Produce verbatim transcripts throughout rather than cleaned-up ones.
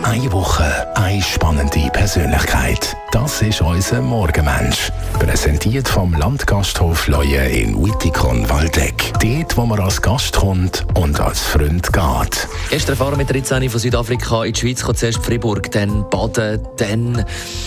Eine Woche, eine spannende Persönlichkeit. Das ist unser Morgenmensch. Präsentiert vom Landgasthof Leue in Wittikon-Waldeck. Dort, wo man als Gast kommt und als Freund geht. Gestern erfahren mit der Rizani von Südafrika in die Schweiz, kommt zuerst Fribourg, dann Baden, dann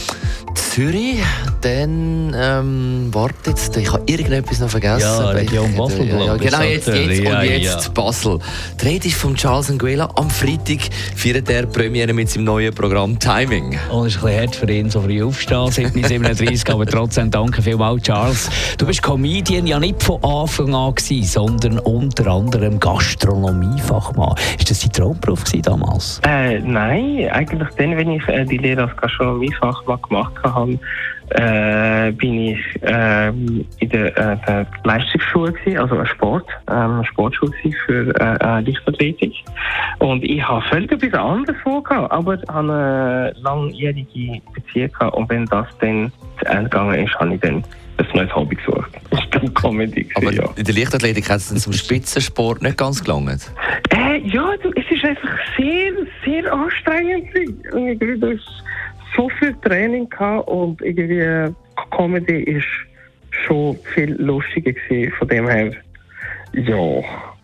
Zürich, dann, ähm, warte jetzt, ich habe irgendetwas noch vergessen. Ja, Region Basel, ja, ja, genau, jetzt, jetzt ja, und jetzt ja. Basel. Die Rede ist von Charles Nguela. Am Freitag feiert er Premiere mit seinem neuen Programm Timing. Und es ist ein bisschen hart für ihn, so früh aufstehen, sieben Uhr siebenunddreißig, aber trotzdem danke vielmals, Charles. Du bist Comedian ja nicht von Anfang an gewesen, sondern unter anderem Gastronomiefachmann. Ist das dein Traumberuf gewesen damals? Äh, nein, eigentlich dann, wenn ich äh, die Lehre als Gastronomiefachmann gemacht habe, äh, bin ich äh, in der, äh, der Leistungsschule gewesen, also eine Sport, ähm, Sportschule für äh, Leichtathletik. Und ich habe völlig etwas anderes vorgehabt, aber ich habe eine langjährige Beziehung gehabt. Und wenn das dann zu Ende gegangen ist, habe ich dann ein neues Hobby gesucht. Das ist dann Comedy gewesen, Aber ja. in der Leichtathletik hat es dann zum Spitzensport nicht ganz gelangt? Äh, ja, du, es ist einfach sehr, sehr anstrengend. Irgendwie, du hast so viel Training gehabt und irgendwie Comedy ist schon viel lustiger gewesen. Von dem her, ja.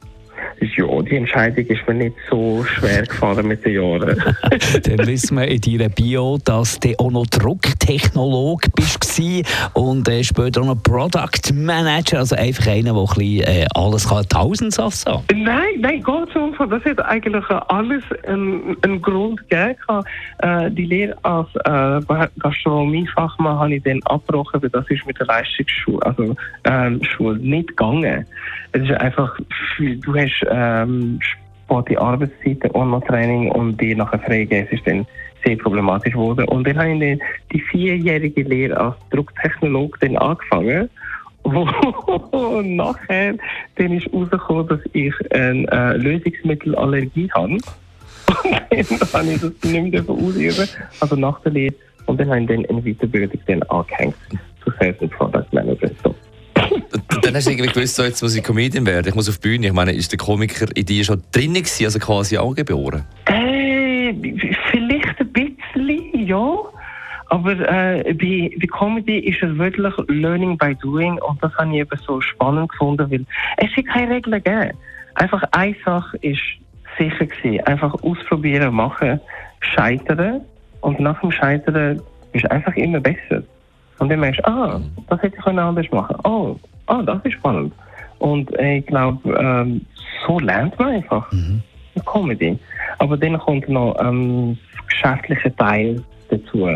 Ja, die Entscheidung ist mir nicht so schwer gefallen mit den Jahren. Dann wissen wir in deiner Bio, dass du auch noch Drucktechnologe bist und äh, später auch noch Product Manager, also einfach einer, der ein bisschen, äh, alles kann, Tausendsassa. Nein, nein, Gott sei Dank, das hat eigentlich alles einen, einen Grund gegeben. Äh, die Lehre als äh, Gastronomiefachmann habe ich dann abgebrochen, weil das ist mit der Leistungsschule, also ähm, Schule nicht gegangen. Es ist einfach, du hast ähm, Sport, Arbeitszeiten und noch Training und die nachher freigeben, es ist dann sehr problematisch geworden. Und dann habe ich dann die vierjährige Lehre als Drucktechnologe dann angefangen, wo nachher dann ist rausgekommen, dass ich eine äh, Lösungsmittelallergie habe. Und dann habe ich das nicht mehr ausüben, also nach der Lehre. Und dann habe ich dann eine Weiterbildung dann angehängt zu Sales und Product Manager. So. Dann hast du irgendwie gewusst, so, jetzt muss ich Comedian werden, ich muss auf die Bühne. Ich meine, ist der Komiker in dir schon drin gewesen, also quasi angeboren? Äh, vielleicht ein bisschen, ja. Aber äh, bei, bei Comedy ist es wirklich Learning by Doing und das habe ich eben so spannend gefunden, weil es hat keine Regeln gegeben. Einfach eine Sache ist sicher gewesen. Einfach ausprobieren, machen, scheitern und nach dem Scheitern ist einfach immer besser. Und dann merkst du, ah, das hätte ich anders machen können. Oh, oh, das ist spannend. Und äh, ich glaube, ähm, so lernt man einfach mhm. Comedy. Aber dann kommt noch ähm, das geschäftliche Teil dazu,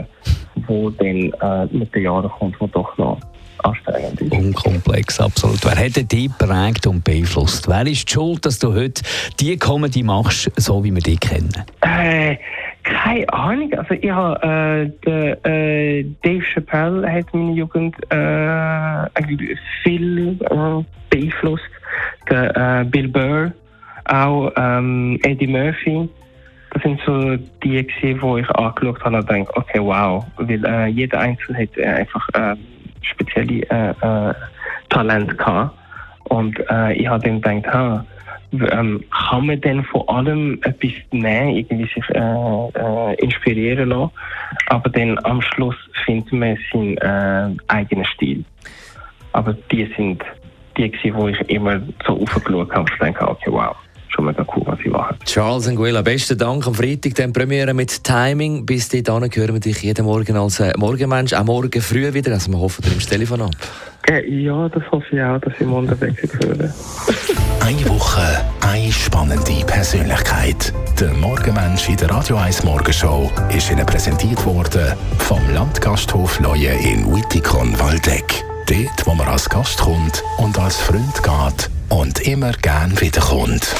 wo dann äh, mit den Jahren kommt, wo doch noch anstrengend ist. Unkomplex, absolut. Wer hat dich geprägt und beeinflusst? Wer ist die Schuld, dass du heute die Comedy machst, so wie wir dich kennen? Äh, keine Ahnung. Also ich habe äh, der, äh, Dave Chappelle hat meine Jugend äh, eigentlich viel äh, beeinflusst. Der äh, Bill Burr, auch ähm, Eddie Murphy. Das sind so die, die wo ich angeschaut habe und denke, okay, wow. Weil äh, jeder Einzelne hat äh, einfach äh, spezielle äh, äh, Talente gehabt. Und äh, ich habe dann gedacht, ha, ähm, kann man denn von allem etwas nehmen, irgendwie sich äh, äh, inspirieren lassen, aber dann am Schluss findet man seinen äh, eigenen Stil. Aber die sind die, wo ich immer so aufgeschaut habe und denke, okay, wow, schon mega cool, was sie machen. Charles Nguela, besten Dank am Freitag, dann Premiere mit Timing. Bis dahin hören wir dich jeden Morgen als äh, Morgenmensch, auch morgen früh wieder, also wir hoffen, du nimmst das Telefon ab. Ja, das hoffe ich auch, dass ich morgen unterwegs höre. Eine Woche, eine spannende Persönlichkeit. Der Morgenmensch in der Radio eins Morgenshow ist Ihnen präsentiert worden vom Landgasthof Leue in Wittikon-Waldeck. Dort, wo man als Gast kommt und als Freund geht und immer gern wiederkommt.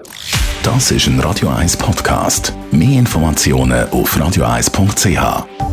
Das ist ein Radio eins Podcast. Mehr Informationen auf radio eins punkt c h.